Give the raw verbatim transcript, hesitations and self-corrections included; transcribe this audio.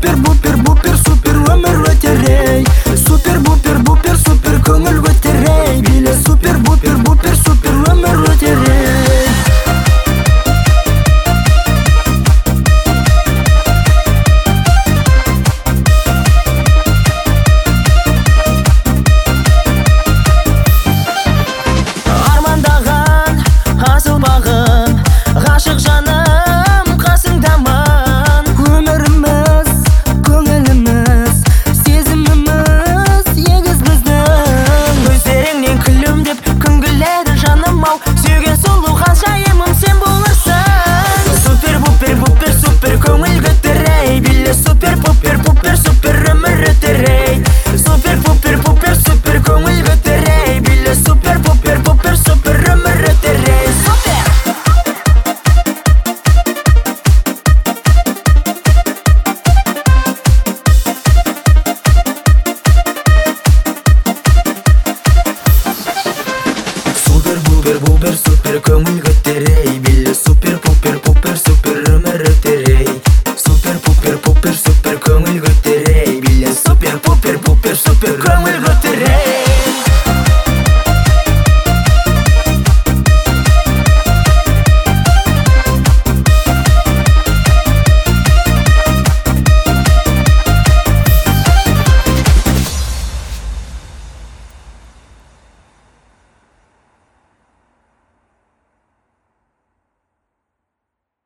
Супер, бупер, бупер, супер өмір өтерей. Супер, бупер, бупер, супер көңіл көтерей. Биле супер, бупер, бупер, супер өмір өтерей. Армандаған асыл бағым, ғашық жаным қасыңдамын. Өміріміз, көңіліміз, сезіміміз егіз біздің. Көздеріңнен күлімдеп күн күледі жаным ау, сүйген сұлу ханшайымым сен болырсың. Супер, бупер, бупер, супер көңіл көтерей. Биле супер,